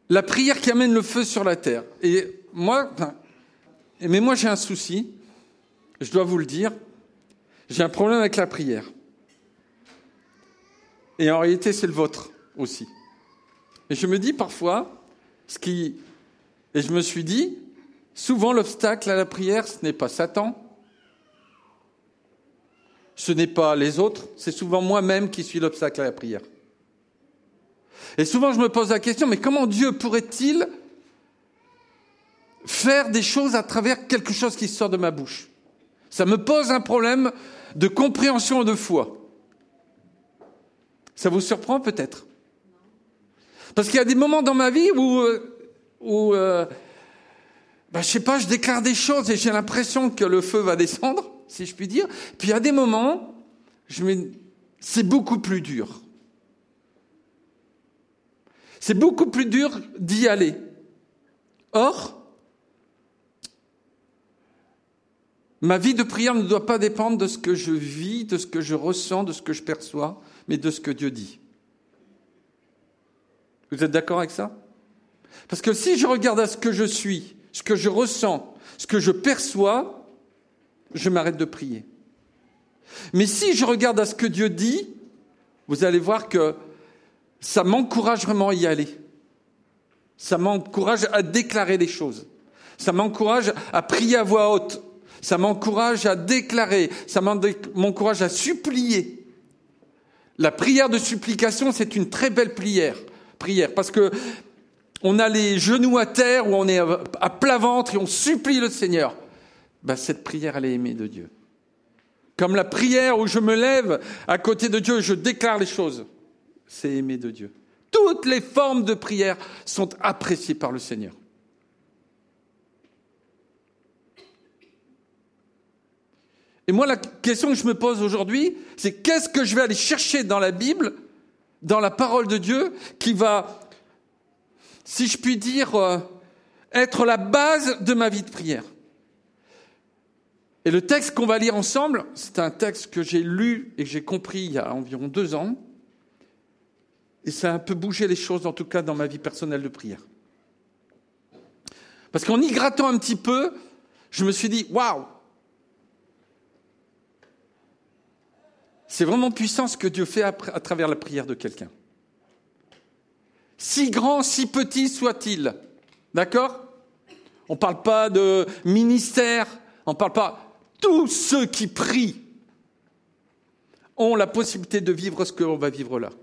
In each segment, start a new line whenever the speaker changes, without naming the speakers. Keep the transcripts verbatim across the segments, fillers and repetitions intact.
la prière qui amène le feu sur la terre. Et moi, mais moi j'ai un souci, je dois vous le dire, j'ai un problème avec la prière. Et en réalité, c'est le vôtre aussi. Et je me dis parfois, ce qui, et je me suis dit, souvent l'obstacle à la prière, ce n'est pas Satan, ce n'est pas les autres, c'est souvent moi-même qui suis l'obstacle à la prière. Et souvent je me pose la question, mais comment Dieu pourrait-il faire des choses à travers quelque chose qui sort de ma bouche ? Ça me pose un problème de compréhension et de foi. Ça vous surprend peut-être ? Parce qu'il y a des moments dans ma vie où, où euh, bah, je sais pas, je déclare des choses et j'ai l'impression que le feu va descendre, si je puis dire. Puis il y a des moments, je me... c'est beaucoup plus dur. C'est beaucoup plus dur d'y aller. Or, ma vie de prière ne doit pas dépendre de ce que je vis, de ce que je ressens, de ce que je perçois, mais de ce que Dieu dit. Vous êtes d'accord avec ça ? Parce que si je regarde à ce que je suis, ce que je ressens, ce que je perçois, je m'arrête de prier. Mais si je regarde à ce que Dieu dit, vous allez voir que ça m'encourage vraiment à y aller. Ça m'encourage à déclarer les choses. Ça m'encourage à prier à voix haute. Ça m'encourage à déclarer. Ça m'encourage à supplier. La prière de supplication, c'est une très belle prière. Prière, parce que on a les genoux à terre, ou on est à plat ventre et on supplie le Seigneur. Ben, cette prière, elle est aimée de Dieu. Comme la prière où je me lève à côté de Dieu et je déclare les choses. C'est aimé de Dieu. Toutes les formes de prière sont appréciées par le Seigneur. Et moi, la question que je me pose aujourd'hui, c'est qu'est-ce que je vais aller chercher dans la Bible, dans la parole de Dieu, qui va, si je puis dire, euh, être la base de ma vie de prière. Et le texte qu'on va lire ensemble, c'est un texte que j'ai lu et que j'ai compris il y a environ deux ans. Et ça a un peu bougé les choses, en tout cas dans ma vie personnelle de prière. Parce qu'en y grattant un petit peu, je me suis dit, waouh, c'est vraiment puissant ce que Dieu fait à, à travers la prière de quelqu'un. Si grand, si petit soit-il. D'accord ? On ne parle pas de ministère, on ne parle pas... Tous ceux qui prient ont la possibilité de vivre ce que l'on va vivre là.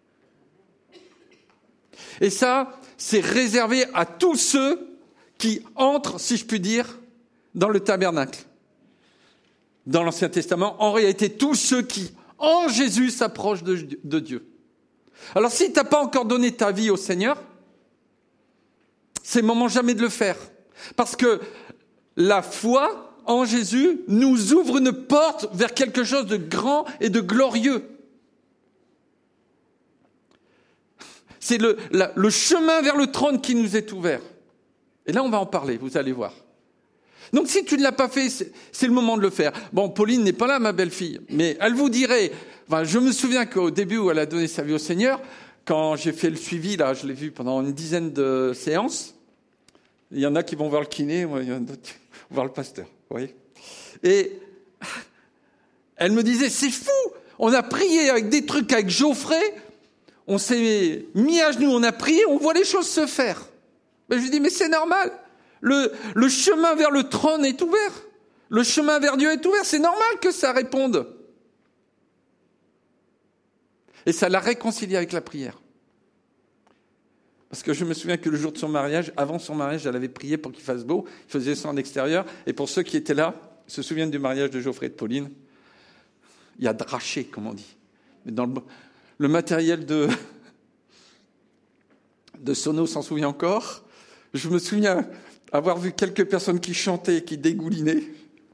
Et ça, c'est réservé à tous ceux qui entrent, si je puis dire, dans le tabernacle. Dans l'Ancien Testament, en réalité, tous ceux qui, en Jésus, s'approchent de, de Dieu. Alors, si tu n'as pas encore donné ta vie au Seigneur, c'est le moment jamais de le faire. Parce que la foi en Jésus nous ouvre une porte vers quelque chose de grand et de glorieux. C'est le, la, le chemin vers le trône qui nous est ouvert. Et là, on va en parler, vous allez voir. Donc, si tu ne l'as pas fait, c'est, c'est le moment de le faire. Bon, Pauline n'est pas là, ma belle-fille, mais elle vous dirait... Enfin, je me souviens qu'au début où elle a donné sa vie au Seigneur, quand j'ai fait le suivi, là, je l'ai vu pendant une dizaine de séances, il y en a qui vont voir le kiné, il y en a d'autres qui vont voir le pasteur, vous voyez. Et elle me disait, c'est fou, on a prié avec des trucs avec Geoffrey, on s'est mis à genoux, on a prié, on voit les choses se faire. Mais je lui dis, mais c'est normal. Le, le chemin vers le trône est ouvert. Le chemin vers Dieu est ouvert. C'est normal que ça réponde. Et ça l'a réconcilié avec la prière. Parce que je me souviens que le jour de son mariage, avant son mariage, elle avait prié pour qu'il fasse beau. Il faisait ça en extérieur. Et pour ceux qui étaient là, se souviennent du mariage de Geoffrey et de Pauline. Il y a draché, comme on dit. Mais dans le, le matériel de, de Sono s'en souvient encore. Je me souviens avoir vu quelques personnes qui chantaient et qui dégoulinaient.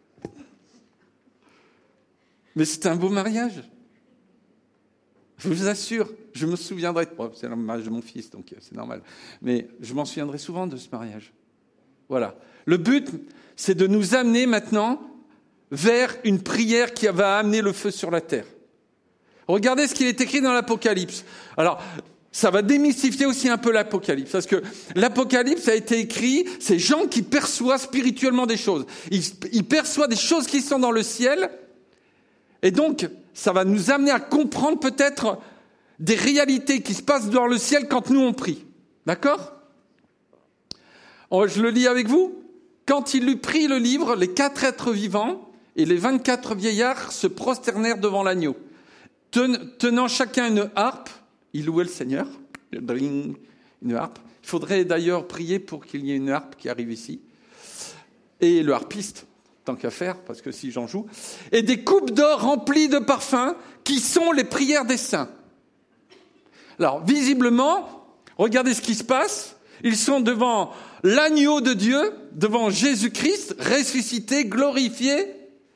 Mais c'était un beau mariage. Je vous assure, je me souviendrai. Bon, c'est le mariage de mon fils, donc c'est normal. Mais je m'en souviendrai souvent de ce mariage. Voilà. Le but, c'est de nous amener maintenant vers une prière qui va amener le feu sur la terre. Regardez ce qu'il est écrit dans l'Apocalypse. Alors, ça va démystifier aussi un peu l'Apocalypse. Parce que l'Apocalypse a été écrit, c'est Jean qui perçoit spirituellement des choses. Il, il perçoit des choses qui sont dans le ciel. Et donc, ça va nous amener à comprendre peut-être des réalités qui se passent dans le ciel quand nous on prie. D'accord ? Je le lis avec vous. Quand il eut pris le livre, les quatre êtres vivants et les vingt-quatre vieillards se prosternèrent devant l'agneau, tenant chacun une harpe. Il louait le Seigneur, une harpe. Il faudrait d'ailleurs prier pour qu'il y ait une harpe qui arrive ici. Et le harpiste, tant qu'à faire, parce que si j'en joue. Et des coupes d'or remplies de parfums, qui sont les prières des saints. Alors, visiblement, regardez ce qui se passe. Ils sont devant l'agneau de Dieu, devant Jésus-Christ, ressuscité, glorifié,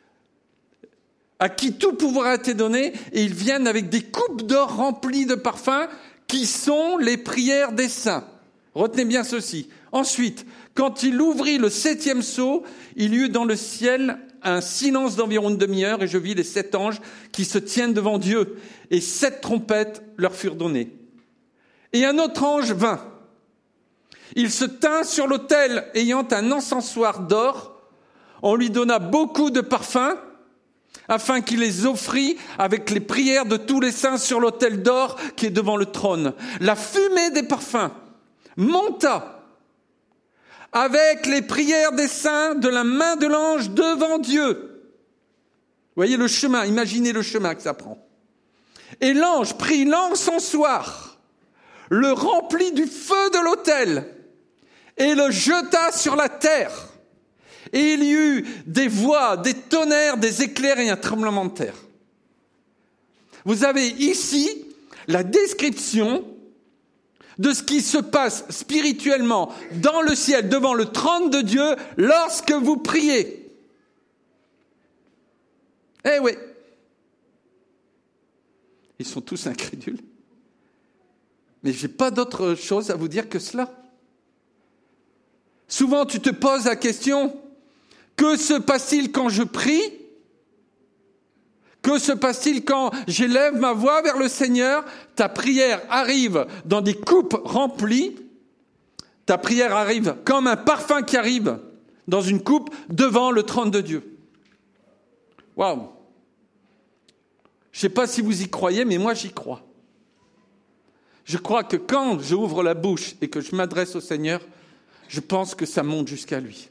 à qui tout pouvoir a été donné, et ils viennent avec des coupes d'or remplies de parfums, qui sont les prières des saints. Retenez bien ceci. Ensuite, quand il ouvrit le septième sceau, il y eut dans le ciel un silence d'environ une demi-heure, et je vis les sept anges qui se tiennent devant Dieu, et sept trompettes leur furent données. Et un autre ange vint. Il se tint sur l'autel, ayant un encensoir d'or. On lui donna beaucoup de parfums, afin qu'il les offrît avec les prières de tous les saints sur l'autel d'or qui est devant le trône. La fumée des parfums monta avec les prières des saints de la main de l'ange devant Dieu. Vous voyez le chemin, imaginez le chemin que ça prend. Et l'ange prit l'encensoir, le remplit du feu de l'autel et le jeta sur la terre. Et il y eut des voix, des tonnerres, des éclairs et un tremblement de terre. Vous avez ici la description de ce qui se passe spirituellement dans le ciel, devant le trône de Dieu, lorsque vous priez. Eh oui. Ils sont tous incrédules. Mais je n'ai pas d'autre chose à vous dire que cela. Souvent, tu te poses la question, que se passe-t-il quand je prie ? Que se passe-t-il quand j'élève ma voix vers le Seigneur ? Ta prière arrive dans des coupes remplies. Ta prière arrive comme un parfum qui arrive dans une coupe devant le trône de Dieu. Waouh ! Je ne sais pas si vous y croyez, mais moi j'y crois. Je crois que quand j'ouvre la bouche et que je m'adresse au Seigneur, je pense que ça monte jusqu'à lui.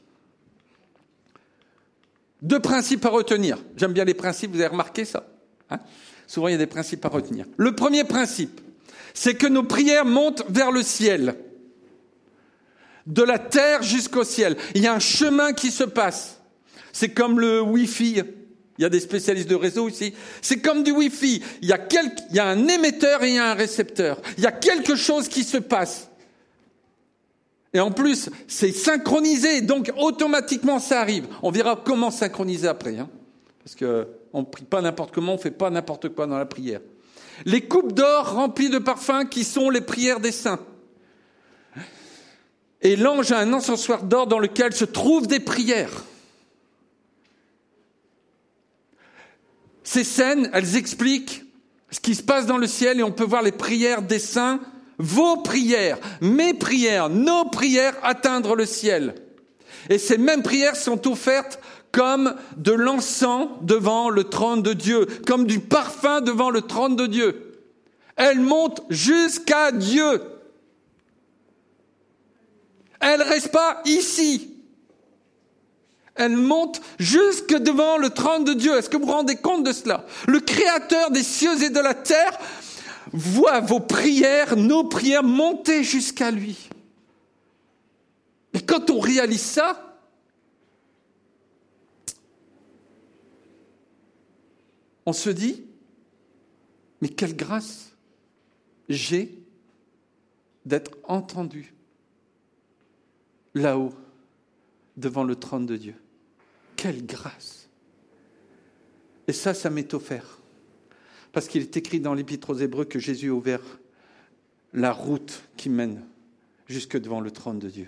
Deux principes à retenir. J'aime bien les principes, vous avez remarqué ça, hein ? Souvent, il y a des principes à retenir. Le premier principe, c'est que nos prières montent vers le ciel. De la terre jusqu'au ciel. Il y a un chemin qui se passe. C'est comme le Wi-Fi. Il y a des spécialistes de réseau ici. C'est comme du Wi-Fi. Il y a, quelque, il y a un émetteur et il y a un récepteur. Il y a quelque chose qui se passe. Et en plus, c'est synchronisé, donc automatiquement ça arrive. On verra comment synchroniser après, hein, parce qu'on ne prie pas n'importe comment, on ne fait pas n'importe quoi dans la prière. Les coupes d'or remplies de parfums qui sont les prières des saints. Et l'ange a un encensoir d'or dans lequel se trouvent des prières. Ces scènes, elles expliquent ce qui se passe dans le ciel et on peut voir les prières des saints. Vos prières, mes prières, nos prières atteindre le ciel. Et ces mêmes prières sont offertes comme de l'encens devant le trône de Dieu, comme du parfum devant le trône de Dieu. Elles montent jusqu'à Dieu. Elles ne restent pas ici. Elles montent jusque devant le trône de Dieu. Est-ce que vous vous rendez compte de cela ? Le Créateur des cieux et de la terre voit vos prières, nos prières monter jusqu'à lui. Et quand on réalise ça, on se dit, mais quelle grâce j'ai d'être entendu là-haut, devant le trône de Dieu. Quelle grâce! Et ça, ça m'est offert. Parce qu'il est écrit dans l'Épître aux Hébreux que Jésus a ouvert la route qui mène jusque devant le trône de Dieu.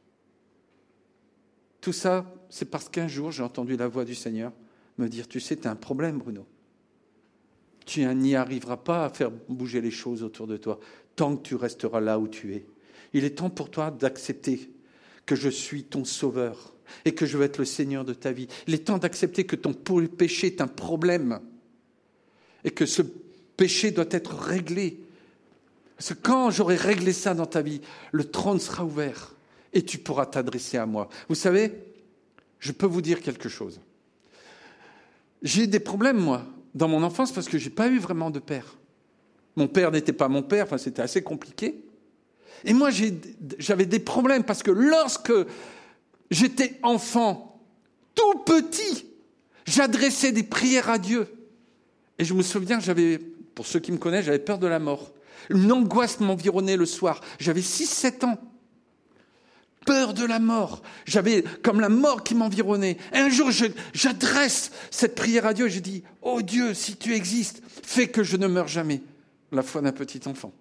Tout ça, c'est parce qu'un jour, j'ai entendu la voix du Seigneur me dire, tu sais, tu as un problème, Bruno. tu n'y arriveras pas à faire bouger les choses autour de toi tant que tu resteras là où tu es. Il est temps pour toi d'accepter que je suis ton sauveur et que je veux être le Seigneur de ta vie. Il est temps d'accepter que ton péché est un problème et que ce péché doit être réglé. Parce que quand j'aurai réglé ça dans ta vie, le trône sera ouvert et tu pourras t'adresser à moi. Vous savez, je peux vous dire quelque chose. J'ai eu des problèmes, moi, dans mon enfance parce que je n'ai pas eu vraiment de père. Mon père n'était pas mon père, enfin, c'était assez compliqué. Et moi, j'ai, j'avais des problèmes parce que lorsque j'étais enfant, tout petit, j'adressais des prières à Dieu. Et je me souviens, j'avais, pour ceux qui me connaissent, j'avais peur de la mort. Une angoisse m'environnait le soir. J'avais six sept ans. Peur de la mort. J'avais comme la mort qui m'environnait. Et un jour, je, j'adresse cette prière à Dieu et je dis, « Oh Dieu, si tu existes, fais que je ne meure jamais. » La foi d'un petit enfant.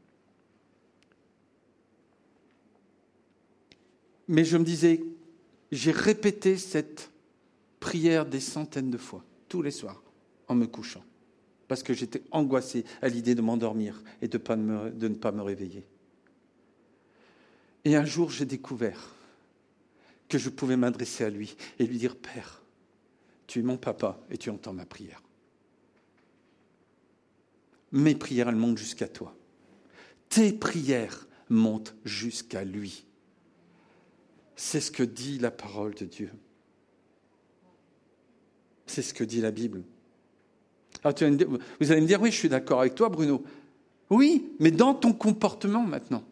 Mais je me disais, j'ai répété cette prière des centaines de fois, tous les soirs, en me couchant. Parce que j'étais angoissé à l'idée de m'endormir et de, pas me, de ne pas me réveiller. Et un jour, j'ai découvert que je pouvais m'adresser à lui et lui dire, « Père, tu es mon papa et tu entends ma prière. Mes prières, elles montent jusqu'à toi. Tes prières montent jusqu'à lui. » C'est ce que dit la parole de Dieu. C'est ce que dit la Bible. Alors, tu vas me dire, vous allez me dire, oui, je suis d'accord avec toi, Bruno. Oui, mais dans ton comportement maintenant.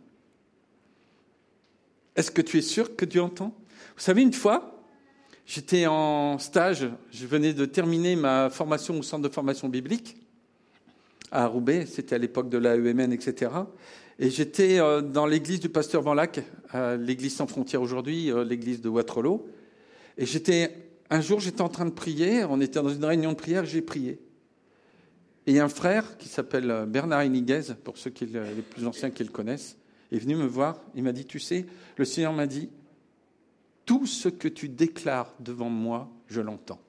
Est-ce que tu es sûr que Dieu entend ? Vous savez, une fois, j'étais en stage, je venais de terminer ma formation au centre de formation biblique à Roubaix, c'était à l'époque de l'A E M N, et cetera. Et j'étais dans l'église du pasteur Van Lac, l'église sans frontières aujourd'hui, l'église de Waterloo. Et j'étais, un jour, j'étais en train de prier, on était dans une réunion de prière, j'ai prié. Et il y a un frère qui s'appelle Bernard Iniguez, pour ceux qui, les plus anciens qui le connaissent, est venu me voir, il m'a dit, tu sais, le Seigneur m'a dit, tout ce que tu déclares devant moi, je l'entends.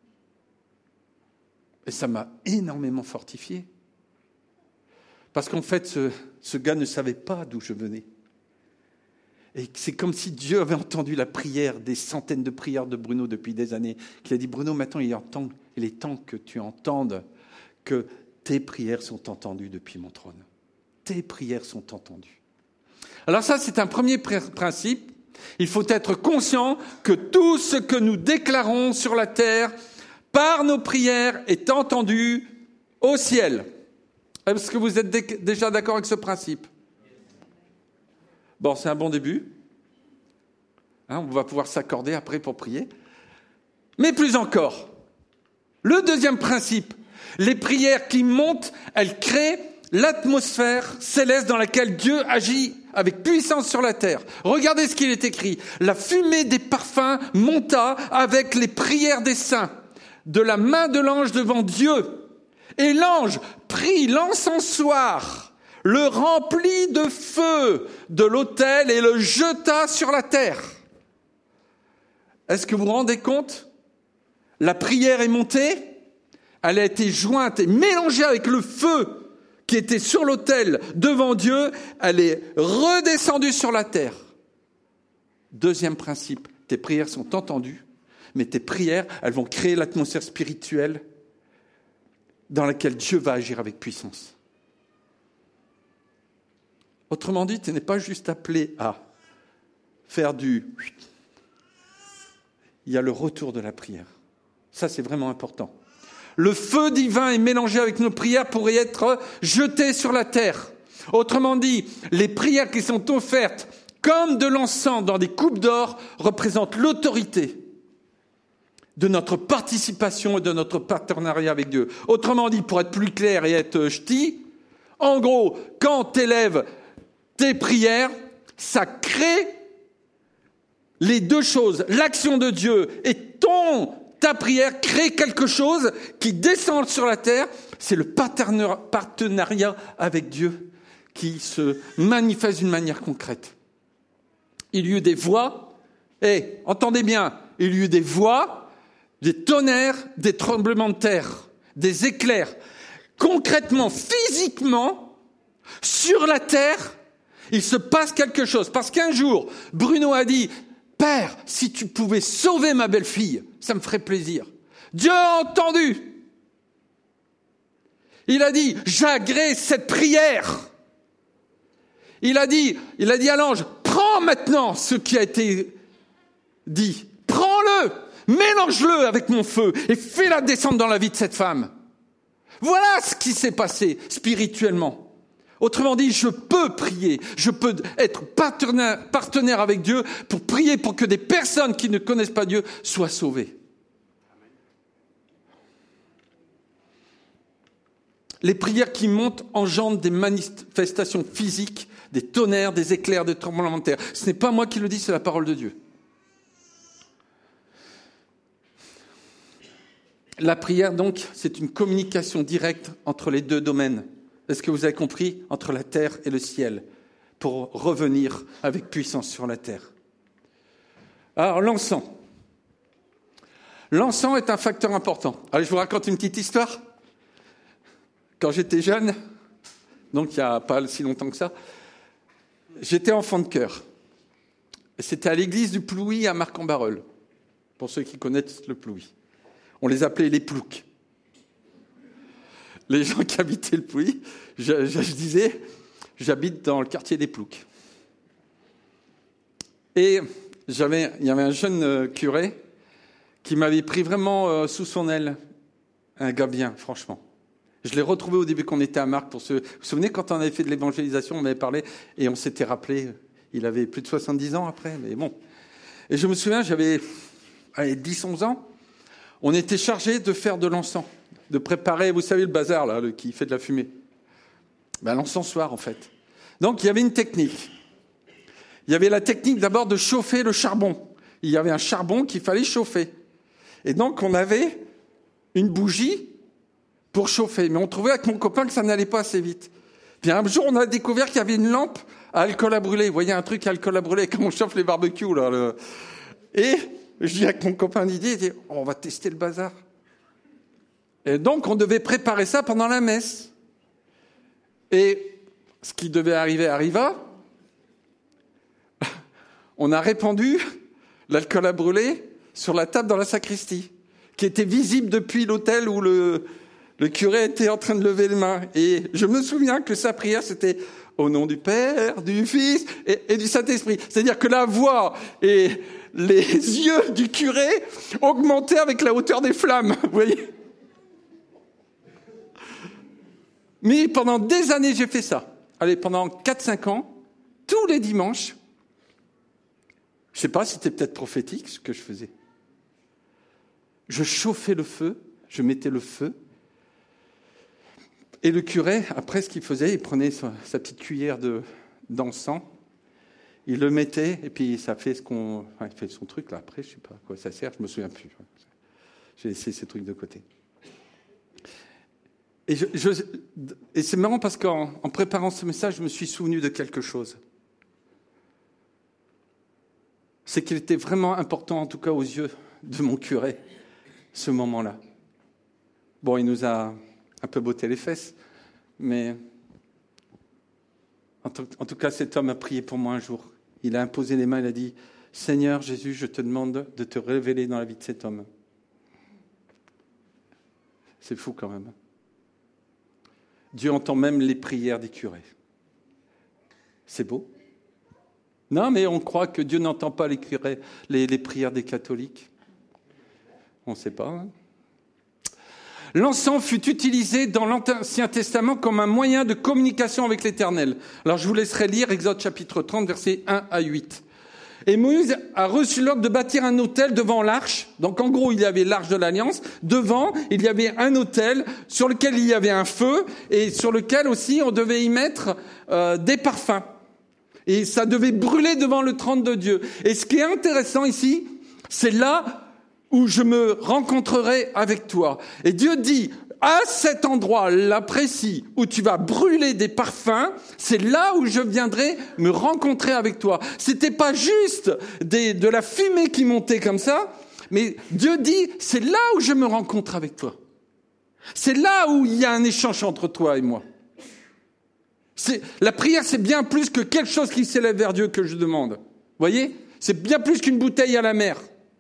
Et ça m'a énormément fortifié. Parce qu'en fait, ce, ce gars ne savait pas d'où je venais. Et c'est comme si Dieu avait entendu la prière, des centaines de prières de Bruno depuis des années, qu'il a dit, Bruno, maintenant il, entend, il est temps que tu entendes que tes prières sont entendues depuis mon trône. Tes prières sont entendues. Alors ça, c'est un premier principe. Il faut être conscient que tout ce que nous déclarons sur la terre, par nos prières, est entendu au ciel. Est-ce que vous êtes dé- déjà d'accord avec ce principe ? Bon, c'est un bon début. Hein, on va pouvoir s'accorder après pour prier. Mais plus encore, le deuxième principe, les prières qui montent, elles créent l'atmosphère céleste dans laquelle Dieu agit avec puissance sur la terre. Regardez ce qu'il est écrit. La fumée des parfums monta avec les prières des saints, de la main de l'ange devant Dieu. Et l'ange prit l'encensoir, le remplit de feu de l'autel et le jeta sur la terre. Est-ce que vous vous rendez compte ? La prière est montée, elle a été jointe et mélangée avec le feu qui était sur l'autel devant Dieu, elle est redescendue sur la terre. Deuxième principe, tes prières sont entendues, mais tes prières, elles vont créer l'atmosphère spirituelle dans laquelle Dieu va agir avec puissance. Autrement dit, tu n'es pas juste appelé à faire du... Il y a le retour de la prière. Ça, c'est vraiment important. Le feu divin est mélangé avec nos prières pour y être jeté sur la terre. Autrement dit, les prières qui sont offertes comme de l'encens dans des coupes d'or représentent l'autorité de notre participation et de notre partenariat avec Dieu. Autrement dit, pour être plus clair et être ch'ti, en gros, quand tu élèves tes prières, ça crée les deux choses, l'action de Dieu et ton, ta prière crée quelque chose qui descend sur la terre. C'est le partenariat avec Dieu qui se manifeste d'une manière concrète. Il y eut des voix, et entendez bien, il y eut des voix, des tonnerres, des tremblements de terre, des éclairs. concrètement, physiquement, sur la terre, il se passe quelque chose. Parce qu'un jour, Bruno a dit, « Père, si tu pouvais sauver ma belle-fille, ça me ferait plaisir. » Dieu a entendu. Il a dit, « J'agrée cette prière. » Il a dit, il a dit à l'ange, « Prends maintenant ce qui a été dit. Prends-le, mélange-le avec mon feu et fais-la descendre dans la vie de cette femme. » Voilà ce qui s'est passé spirituellement. Autrement dit, je peux prier, je peux être partenaire, partenaire avec Dieu pour prier pour que des personnes qui ne connaissent pas Dieu soient sauvées. Les prières qui montent engendrent des manifestations physiques, des tonnerres, des éclairs, des tremblements de terre. Ce n'est pas moi qui le dis, c'est la parole de Dieu. La prière, donc, c'est une communication directe entre les deux domaines. Est-ce que vous avez compris? Entre la terre et le ciel, pour revenir avec puissance sur la terre. Alors, l'encens. L'encens est un facteur important. Allez, je vous raconte une petite histoire. Quand j'étais jeune, donc il n'y a pas si longtemps que ça, j'étais enfant de chœur. C'était à l'église du Plouy à Marc-en-Barœul, pour ceux qui connaissent le Plouy. On les appelait les ploucs. Les gens qui habitaient le Plouy, je, je, je disais, j'habite dans le quartier des Ploucs. Et j'avais, il y avait un jeune curé qui m'avait pris vraiment sous son aile. Un gars bien, franchement. Je l'ai retrouvé au début qu'on était à Marc. Pour ce... Vous vous souvenez, quand on avait fait de l'évangélisation, on avait parlé et on s'était rappelé, il avait plus de soixante-dix ans après, mais bon. Et je me souviens, j'avais allez, dix onze ans, on était chargé de faire de l'encens, de préparer, vous savez, le bazar, là, le, qui fait de la fumée. Ben, l'encensoir, en fait. Donc, il y avait une technique. Il y avait la technique d'abord de chauffer le charbon. Il y avait un charbon qu'il fallait chauffer. Et donc, on avait une bougie pour chauffer. Mais on trouvait avec mon copain que ça n'allait pas assez vite. Puis un jour, on a découvert qu'il y avait une lampe à alcool à brûler. Vous voyez un truc à alcool à brûler, comme on chauffe les barbecues, là. Le... Et je dis avec mon copain Didier, il dit, oh, on va tester le bazar. Et donc, on devait préparer ça pendant la messe. Et ce qui devait arriver arriva. On a répandu l'alcool à brûler sur la table dans la sacristie, qui était visible depuis l'autel où le, le curé était en train de lever les mains. Et je me souviens que sa prière, c'était au nom du Père, du Fils et, et du Saint-Esprit. C'est-à-dire que la voix et les yeux du curé augmentaient avec la hauteur des flammes, vous voyez. Mais pendant des années, j'ai fait ça. Allez, pendant quatre cinq ans, tous les dimanches, je ne sais pas si c'était peut-être prophétique ce que je faisais. Je chauffais le feu, je mettais le feu. Et le curé, après ce qu'il faisait, il prenait sa, sa petite cuillère de, d'encens, il le mettait, et puis ça fait ce qu'on... Enfin, il fait son truc, là, après, je ne sais pas à quoi ça sert, je ne me souviens plus. J'ai laissé ces trucs de côté. Et, je, je, et c'est marrant parce qu'en en préparant ce message, je me suis souvenu de quelque chose. C'est qu'il était vraiment important, en tout cas aux yeux de mon curé, ce moment-là. Bon, il nous a un peu botté les fesses, mais en tout, en tout cas, cet homme a prié pour moi un jour. Il a imposé les mains, il a dit « Seigneur Jésus, je te demande de te révéler dans la vie de cet homme. » C'est fou quand même. Dieu entend même les prières des curés. C'est beau. Non, mais on croit que Dieu n'entend pas les, curés, les, les prières des catholiques. On ne sait pas. Hein. L'encens fut utilisé dans l'Ancien Testament comme un moyen de communication avec l'Éternel. Alors je vous laisserai lire Exode chapitre trente, versets un à huit. Et Moïse a reçu l'ordre de bâtir un autel devant l'arche. Donc en gros, il y avait l'arche de l'Alliance. Devant, il y avait un autel sur lequel il y avait un feu et sur lequel aussi on devait y mettre euh, des parfums. Et ça devait brûler devant le trône de Dieu. Et ce qui est intéressant ici, c'est là où je me rencontrerai avec toi. Et Dieu dit, à cet endroit-là précis où tu vas brûler des parfums, c'est là où je viendrai me rencontrer avec toi. C'était pas juste des, de la fumée qui montait comme ça, mais Dieu dit, c'est là où je me rencontre avec toi. C'est là où il y a un échange entre toi et moi. C'est, la prière, c'est bien plus que quelque chose qui s'élève vers Dieu que je demande. Vous voyez ? C'est bien plus qu'une bouteille à la mer.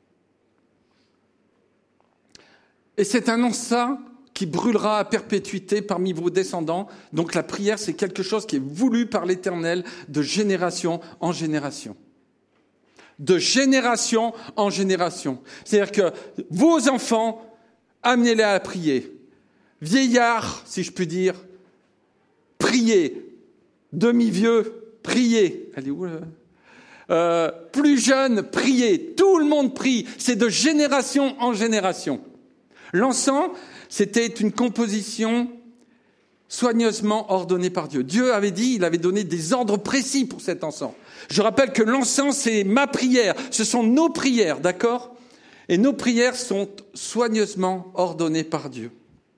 Et c'est un encens qui brûlera à perpétuité parmi vos descendants. Donc la prière, c'est quelque chose qui est voulu par l'Éternel de génération en génération. De génération en génération. C'est-à-dire que vos enfants, amenez-les à prier. Vieillards, si je puis dire, priez. Demi-vieux, priez. Allez, où là ? Euh, plus jeunes, priez. Tout le monde prie. C'est de génération en génération. L'encens, c'était une composition soigneusement ordonnée par Dieu. Dieu avait dit, il avait donné des ordres précis pour cet encens. Je rappelle que l'encens, c'est ma prière. Ce sont nos prières, d'accord ? Et nos prières sont soigneusement ordonnées par Dieu.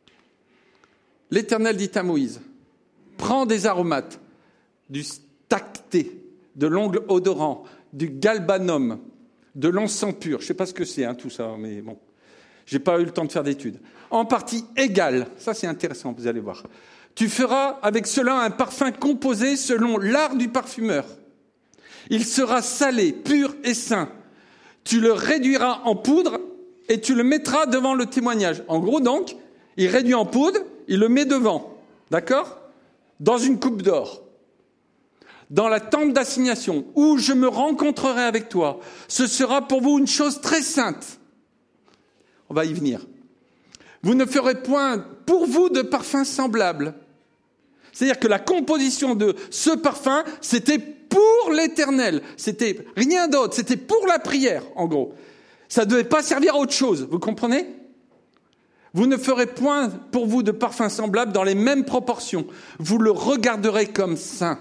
L'Éternel dit à Moïse, prends des aromates, du stacté, de l'ongle odorant, du galbanum, de l'encens pur. Je ne sais pas ce que c'est, hein, tout ça, mais bon. J'ai pas eu le temps de faire d'études. En partie égale, ça c'est intéressant, vous allez voir. Tu feras avec cela un parfum composé selon l'art du parfumeur. Il sera salé, pur et sain. Tu le réduiras en poudre et tu le mettras devant le témoignage. En gros donc, il réduit en poudre, il le met devant, d'accord ? Dans une coupe d'or. Dans la tente d'assignation, où je me rencontrerai avec toi, ce sera pour vous une chose très sainte. On va y venir. Vous ne ferez point pour vous de parfum semblable. C'est-à-dire que la composition de ce parfum, c'était pour l'Éternel. C'était rien d'autre. C'était pour la prière, en gros. Ça ne devait pas servir à autre chose. Vous comprenez ? Vous ne ferez point pour vous de parfum semblable dans les mêmes proportions. Vous le regarderez comme saint,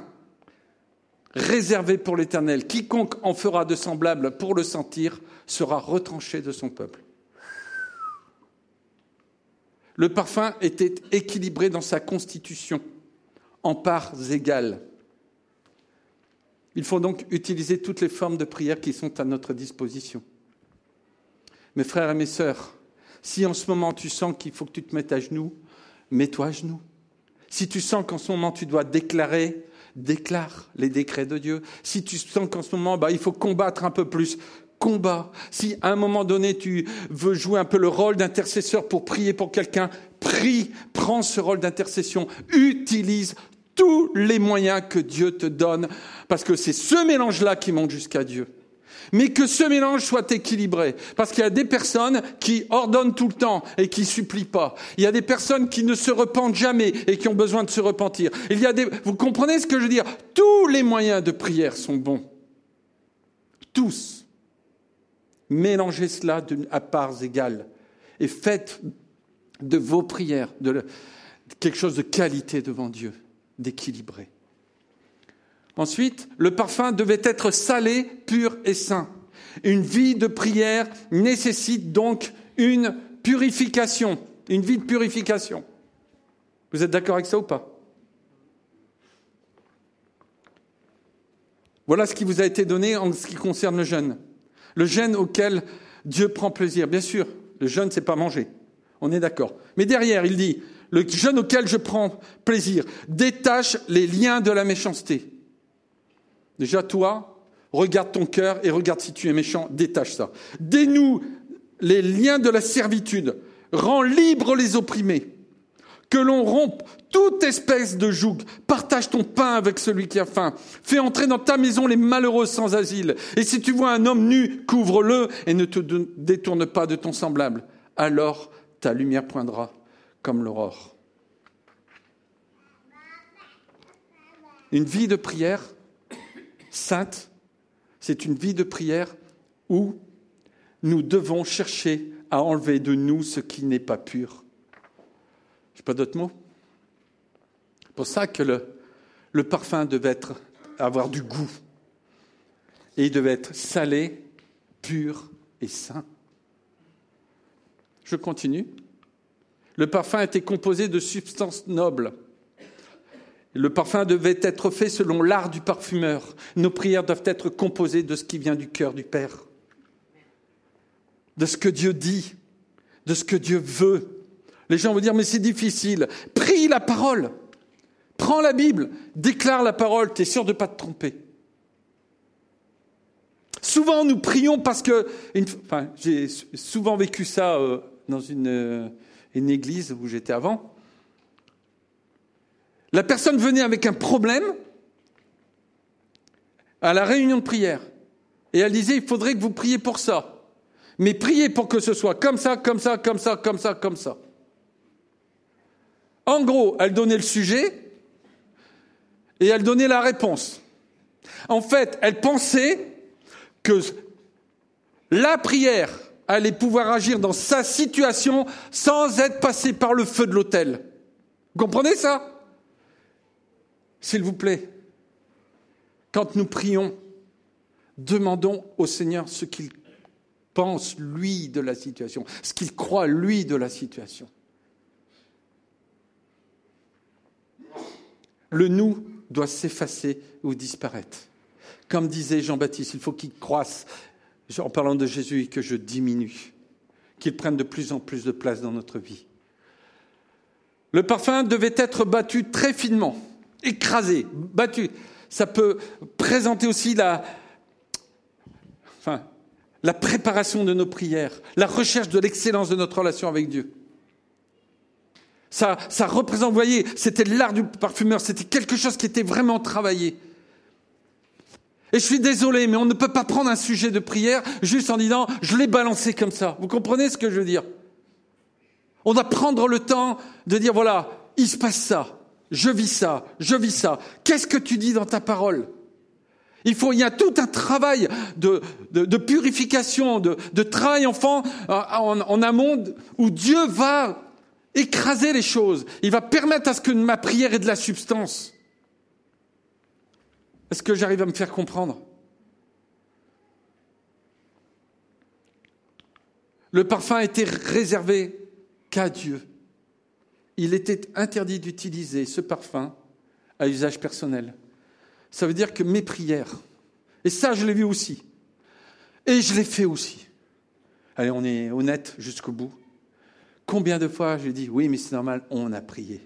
réservé pour l'Éternel. Quiconque en fera de semblable pour le sentir sera retranché de son peuple. Le parfum était équilibré dans sa constitution, en parts égales. Il faut donc utiliser toutes les formes de prière qui sont à notre disposition. Mes frères et mes sœurs, si en ce moment tu sens qu'il faut que tu te mettes à genoux, mets-toi à genoux. Si tu sens qu'en ce moment tu dois déclarer, déclare les décrets de Dieu. Si tu sens qu'en ce moment bah, il faut combattre un peu plus, combat. Si à un moment donné, tu veux jouer un peu le rôle d'intercesseur pour prier pour quelqu'un, prie, prends ce rôle d'intercession, utilise tous les moyens que Dieu te donne, parce que c'est ce mélange-là qui monte jusqu'à Dieu. Mais que ce mélange soit équilibré, parce qu'il y a des personnes qui ordonnent tout le temps et qui supplient pas. Il y a des personnes qui ne se repentent jamais et qui ont besoin de se repentir. Il y a des, vous comprenez ce que je veux dire ? Tous les moyens de prière sont bons. Tous. Mélangez cela à parts égales et faites de vos prières de quelque chose de qualité devant Dieu, d'équilibré. Ensuite, le parfum devait être salé, pur et saint. Une vie de prière nécessite donc une purification, une vie de purification. Vous êtes d'accord avec ça ou pas ? Voilà ce qui vous a été donné en ce qui concerne le jeûne. Le jeûne auquel Dieu prend plaisir. Bien sûr, le jeûne, c'est pas manger. On est d'accord. Mais derrière, il dit, le jeûne auquel je prends plaisir, détache les liens de la méchanceté. Déjà, toi, regarde ton cœur et regarde si tu es méchant, détache ça. Dénoue les liens de la servitude, rends libres les opprimés. Que l'on rompe toute espèce de joug. Partage ton pain avec celui qui a faim. Fais entrer dans ta maison les malheureux sans asile. Et si tu vois un homme nu, couvre-le et ne te détourne pas de ton semblable. Alors ta lumière poindra comme l'aurore. Une vie de prière sainte, c'est une vie de prière où nous devons chercher à enlever de nous ce qui n'est pas pur. Je n'ai pas d'autres mots. C'est pour ça que le, le parfum devait être, avoir du goût. Et il devait être salé, pur et sain. Je continue. Le parfum était composé de substances nobles. Le parfum devait être fait selon l'art du parfumeur. Nos prières doivent être composées de ce qui vient du cœur du Père. De ce que Dieu dit, de ce que Dieu veut. Les gens vont dire, mais c'est difficile. Prie la parole. Prends la Bible, déclare la parole, tu es sûr de ne pas te tromper. Souvent, nous prions parce que... Une, enfin, j'ai souvent vécu ça euh, dans une, euh, une église où j'étais avant. La personne venait avec un problème à la réunion de prière. Et elle disait, il faudrait que vous priez pour ça. Mais priez pour que ce soit comme ça, comme ça, comme ça, comme ça, comme ça. En gros, elle donnait le sujet et elle donnait la réponse. En fait, elle pensait que la prière allait pouvoir agir dans sa situation sans être passée par le feu de l'autel. Vous comprenez ça ? S'il vous plaît, quand nous prions, demandons au Seigneur ce qu'il pense, lui, de la situation, ce qu'il croit, lui, de la situation. Le « nous » doit s'effacer ou disparaître. Comme disait Jean-Baptiste, il faut qu'il croisse, en parlant de Jésus, et que je diminue, qu'il prenne de plus en plus de place dans notre vie. Le parfum devait être battu très finement, écrasé, battu. Ça peut présenter aussi la, enfin, la préparation de nos prières, la recherche de l'excellence de notre relation avec Dieu. Ça, ça représente, vous voyez, c'était l'art du parfumeur, c'était quelque chose qui était vraiment travaillé. Et je suis désolé, mais on ne peut pas prendre un sujet de prière juste en disant « je l'ai balancé comme ça ». Vous comprenez ce que je veux dire ? On doit prendre le temps de dire « voilà, il se passe ça, je vis ça, je vis ça. Qu'est-ce que tu dis dans ta parole ?» Il faut, il y a tout un travail de, de, de purification, de, de travail enfant en, en amont où Dieu va écraser les choses. Il va permettre à ce que ma prière ait de la substance. Est-ce que j'arrive à me faire comprendre ? Le parfum était réservé qu'à Dieu. Il était interdit d'utiliser ce parfum à usage personnel. Ça veut dire que mes prières, et ça je l'ai vu aussi, et je l'ai fait aussi. Allez, on est honnête jusqu'au bout. Combien de fois j'ai dit, oui, mais c'est normal, on a prié.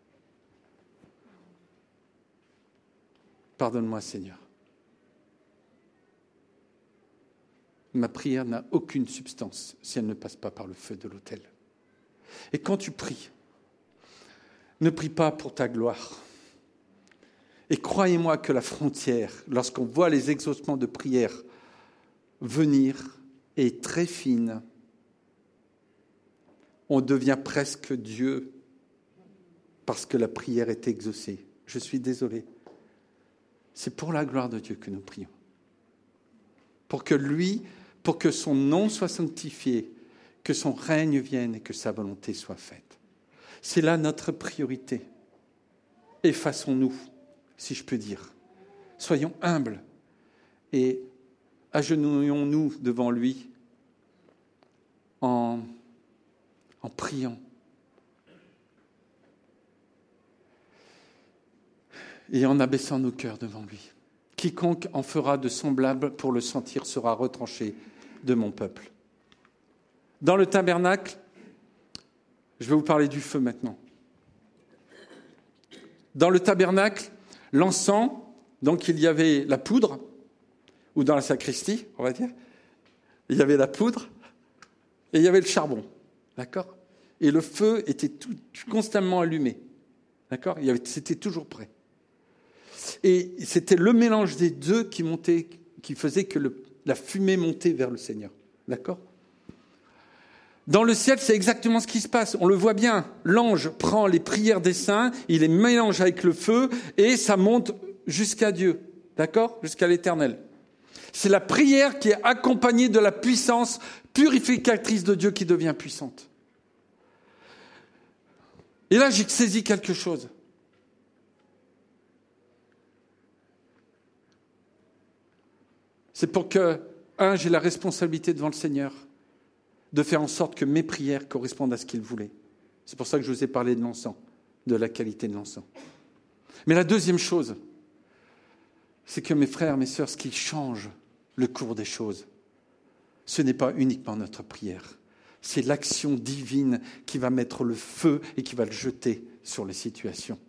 Pardonne-moi, Seigneur. Ma prière n'a aucune substance si elle ne passe pas par le feu de l'autel. Et quand tu pries, ne prie pas pour ta gloire. Et croyez-moi que la frontière, lorsqu'on voit les exaucements de prière venir, est très fine. On devient presque Dieu parce que la prière est exaucée. Je suis désolé. C'est pour la gloire de Dieu que nous prions. Pour que lui, pour que son nom soit sanctifié, que son règne vienne et que sa volonté soit faite. C'est là notre priorité. Effaçons-nous, si je peux dire. Soyons humbles et agenouillons-nous devant lui en, en priant. Et en abaissant nos cœurs devant lui. Quiconque en fera de semblable pour le sentir sera retranché de mon peuple. Dans le tabernacle, je vais vous parler du feu maintenant. Dans le tabernacle, l'encens, donc il y avait la poudre, ou dans la sacristie, on va dire, il y avait la poudre et il y avait le charbon, d'accord ? Et le feu était tout, constamment allumé, d'accord ? Il y avait, c'était toujours prêt. Et c'était le mélange des deux qui montait, qui faisait que le, la fumée montait vers le Seigneur. D'accord ? Dans le ciel, c'est exactement ce qui se passe. On le voit bien. L'ange prend les prières des saints, il les mélange avec le feu et ça monte jusqu'à Dieu. D'accord ? Jusqu'à l'Éternel. C'est la prière qui est accompagnée de la puissance purificatrice de Dieu qui devient puissante. Et là, j'ai saisi quelque chose. C'est pour que, un, j'ai la responsabilité devant le Seigneur de faire en sorte que mes prières correspondent à ce qu'il voulait. C'est pour ça que je vous ai parlé de l'encens, de la qualité de l'encens. Mais la deuxième chose, c'est que mes frères, mes sœurs, ce qui change le cours des choses, ce n'est pas uniquement notre prière, C'est l'action divine qui va mettre le feu et qui va le jeter sur les situations.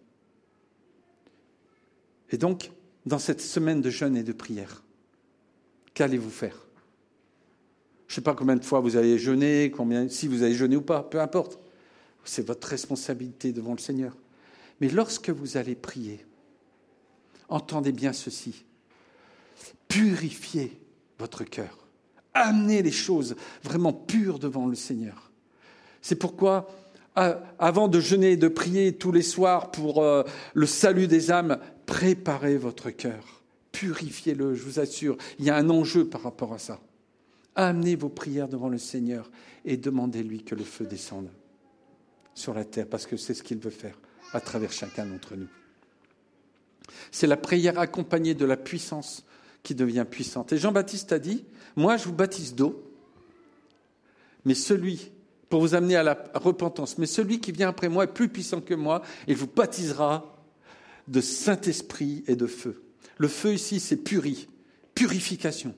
Et donc, dans cette semaine de jeûne et de prière, qu'allez-vous faire ? Je ne sais pas combien de fois vous allez jeûner, combien, si vous allez jeûner ou pas, peu importe. C'est votre responsabilité devant le Seigneur. Mais lorsque vous allez prier, entendez bien ceci. Purifiez votre cœur. Amenez les choses vraiment pures devant le Seigneur. C'est pourquoi, avant de jeûner et de prier tous les soirs pour euh, le salut des âmes, préparez votre cœur. Purifiez-le, je vous assure. Il y a un enjeu par rapport à ça. Amenez vos prières devant le Seigneur et demandez-lui que le feu descende sur la terre, parce que c'est ce qu'il veut faire à travers chacun d'entre nous. C'est la prière accompagnée de la puissance qui devient puissante. Et Jean-Baptiste a dit, moi je vous baptise d'eau, mais celui, pour vous amener à la repentance, mais celui qui vient après moi est plus puissant que moi, il vous baptisera de Saint-Esprit et de feu. Le feu ici, c'est puri, purification.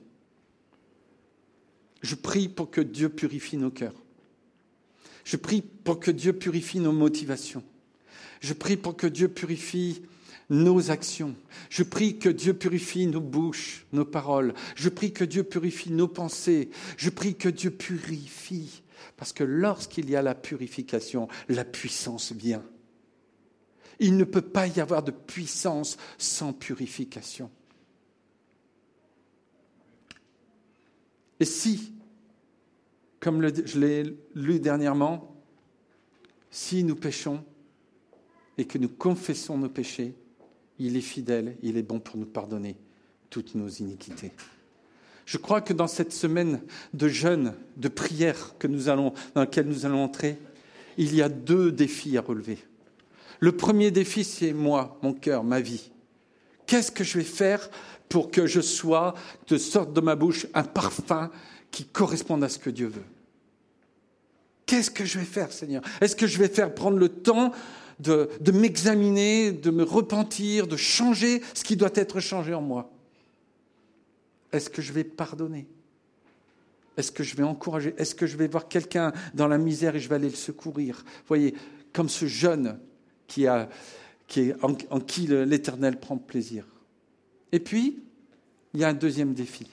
Je prie pour que Dieu purifie nos cœurs. Je prie pour que Dieu purifie nos motivations. Je prie pour que Dieu purifie nos actions. Je prie que Dieu purifie nos bouches, nos paroles. Je prie que Dieu purifie nos pensées. Je prie que Dieu purifie. Parce que lorsqu'il y a la purification, la puissance vient. Il ne peut pas y avoir de puissance sans purification. Et si, comme le, je l'ai lu dernièrement, si nous péchons et que nous confessons nos péchés, il est fidèle, il est bon pour nous pardonner toutes nos iniquités. Je crois que dans cette semaine de jeûne, de prière que nous allons, dans laquelle nous allons entrer, il y a deux défis à relever. Le premier défi, c'est moi, mon cœur, ma vie. Qu'est-ce que je vais faire pour que je sois, de sorte de ma bouche, un parfum qui corresponde à ce que Dieu veut? Qu'est-ce que je vais faire, Seigneur? Est-ce que je vais faire prendre le temps de, de m'examiner, de me repentir, de changer ce qui doit être changé en moi? Est-ce que je vais pardonner? Est-ce que je vais encourager? Est-ce que je vais voir quelqu'un dans la misère et je vais aller le secourir? Vous voyez, comme ce jeune qui a, qui est, en, en qui l'Éternel prend plaisir. Et puis, il y a un deuxième défi.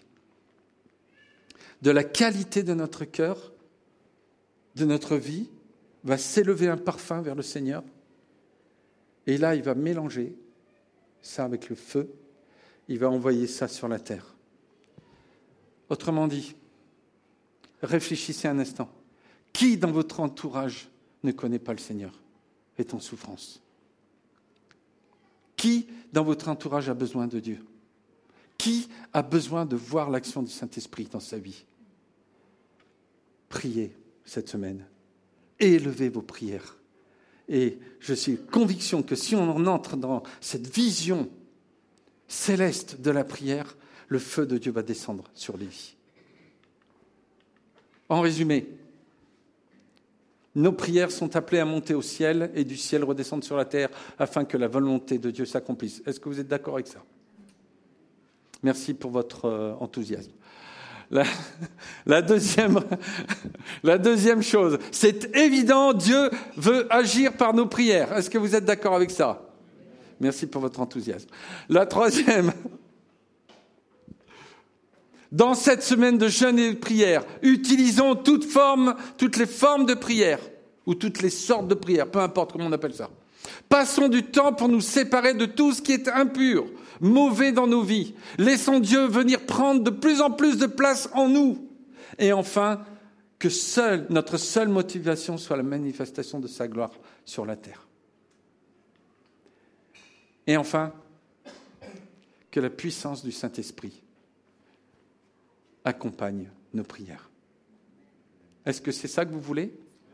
De la qualité de notre cœur, de notre vie, va s'élever un parfum vers le Seigneur. Et là, il va mélanger ça avec le feu. Il va envoyer ça sur la terre. Autrement dit, réfléchissez un instant. Qui dans votre entourage ne connaît pas le Seigneur, est en souffrance? Qui dans votre entourage a besoin de Dieu? Qui a besoin de voir l'action du Saint-Esprit dans sa vie? Priez cette semaine. Élevez vos prières. Et je suis conviction que si on entre dans cette vision céleste de la prière, le feu de Dieu va descendre sur les vies. En résumé, nos prières sont appelées à monter au ciel et du ciel redescendre sur la terre afin que la volonté de Dieu s'accomplisse. Est-ce que vous êtes d'accord avec ça? Merci pour votre euh, enthousiasme. La, la, deuxième, la deuxième chose, c'est évident, Dieu veut agir par nos prières. Est-ce que vous êtes d'accord avec ça? Merci pour votre enthousiasme. La troisième, dans cette semaine de jeûne et de prière, utilisons toutes, formes, toutes les formes de prière, ou toutes les sortes de prières, peu importe comment on appelle ça. Passons du temps pour nous séparer de tout ce qui est impur, mauvais dans nos vies. Laissons Dieu venir prendre de plus en plus de place en nous. Et enfin, que seule, notre seule motivation soit la manifestation de sa gloire sur la terre. Et enfin, que la puissance du Saint-Esprit accompagne nos prières. Est-ce que c'est ça que vous voulez?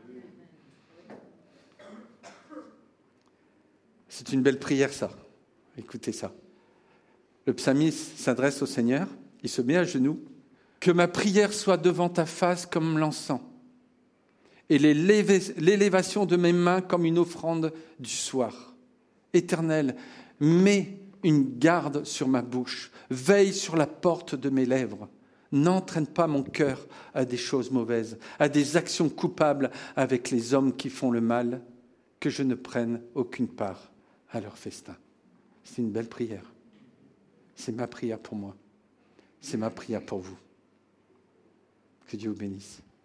C'est une belle prière, ça. Écoutez ça. Le psalmiste s'adresse au Seigneur, il se met à genoux. Que ma prière soit devant ta face comme l'encens, et l'élévation de mes mains comme une offrande du soir. Éternel, mets une garde sur ma bouche, veille sur la porte de mes lèvres. N'entraîne pas mon cœur à des choses mauvaises, à des actions coupables avec les hommes qui font le mal, que je ne prenne aucune part à leur festin. C'est une belle prière. C'est ma prière pour moi. C'est ma prière pour vous. Que Dieu vous bénisse.